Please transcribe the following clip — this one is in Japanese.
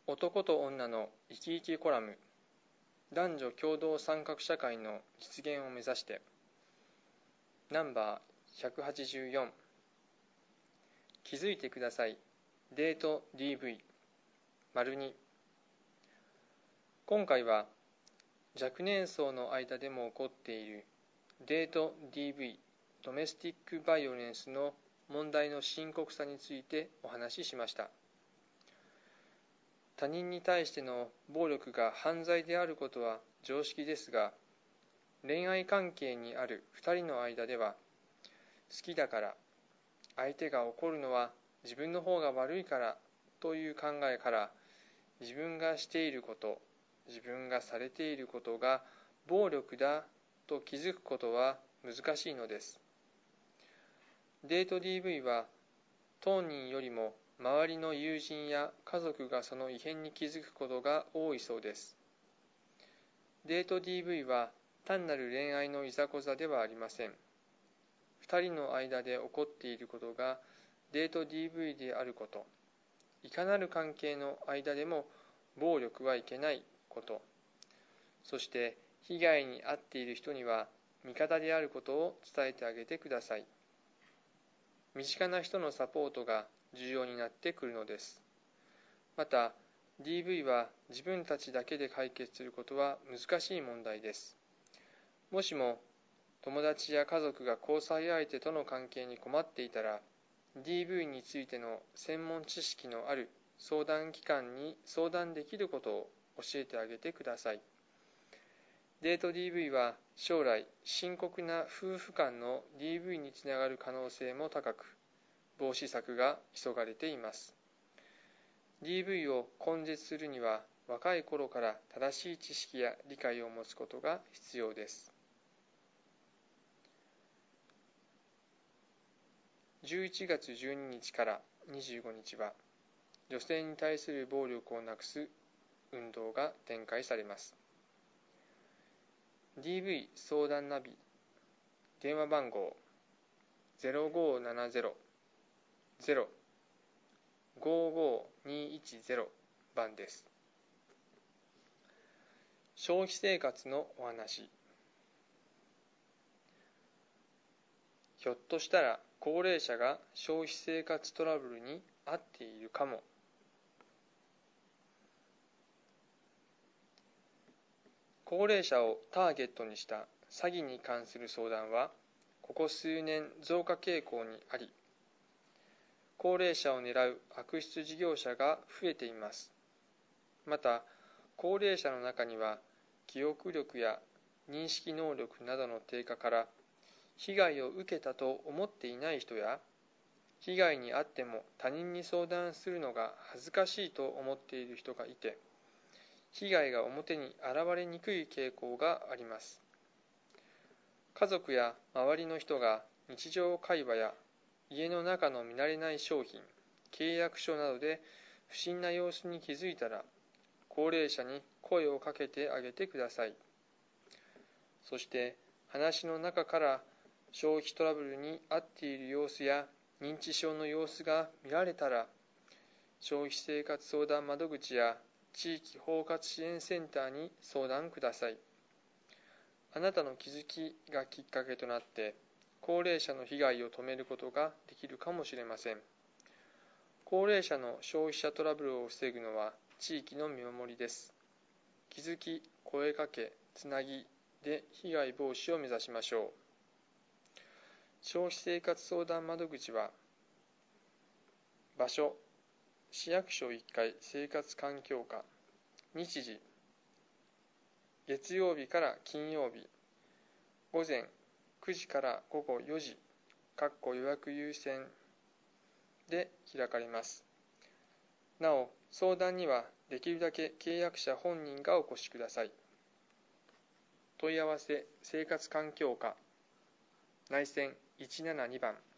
男と女の生き生きコラム、男女共同参画社会の実現を目指して、ナンバー184、気づいてください、デート DV、2。今回は、若年層の間でも起こっているデート DV、ドメスティックバイオレンスの問題の深刻さについてお話ししました。他人に対しての暴力が犯罪であることは常識ですが、恋愛関係にある2人の間では、好きだから、相手が怒るのは自分の方が悪いからという考えから、自分がしていること、自分がされていることが暴力だと気づくことは難しいのです。デート DV は当人よりも周りの友人や家族がその異変に気づくことが多いそうです。デート DV は単なる恋愛のいざこざではありません。2人の間で起こっていることがデート DV であること、いかなる関係の間でも暴力はいけないこと、そして被害に遭っている人には味方であることを伝えてあげてください。身近な人のサポートが重要になってくるのです。また、DV は自分たちだけで解決することは難しい問題です。もしも友達や家族が交際相手との関係に困っていたら、DV についての専門知識のある相談機関に相談できることを教えてあげてください。デート DV は将来深刻な夫婦間の DV につながる可能性も高く、防止策が急がれています。DV を根絶するには若い頃から正しい知識や理解を持つことが必要です。11月12日から25日は女性に対する暴力をなくす運動が展開されます。DV 相談ナビ電話番号 0570-055-210 番です。消費生活のお話。ひょっとしたら高齢者が消費生活トラブルに遭っているかも。高齢者をターゲットにした詐欺に関する相談は、ここ数年増加傾向にあり、高齢者を狙う悪質事業者が増えています。また、高齢者の中には、記憶力や認識能力などの低下から、被害を受けたと思っていない人や、被害に遭っても他人に相談するのが恥ずかしいと思っている人がいて、被害が表に現れにくい傾向があります。家族や周りの人が日常会話や家の中の見慣れない商品、契約書などで不審な様子に気づいたら、高齢者に声をかけてあげてください。そして話の中から消費トラブルに遭っている様子や認知症の様子が見られたら、消費生活相談窓口や地域包括支援センターに相談ください。あなたの気づきがきっかけとなって、高齢者の被害を止めることができるかもしれません。高齢者の消費者トラブルを防ぐのは地域の見守りです。気づき、声かけ、つなぎで被害防止を目指しましょう。消費生活相談窓口は、場所、市役所1階生活環境課、日時、月曜日から金曜日、午前9時から午後4時、予約優先で開かれます。なお、相談にはできるだけ契約者本人がお越しください。問い合わせ生活環境課内線172番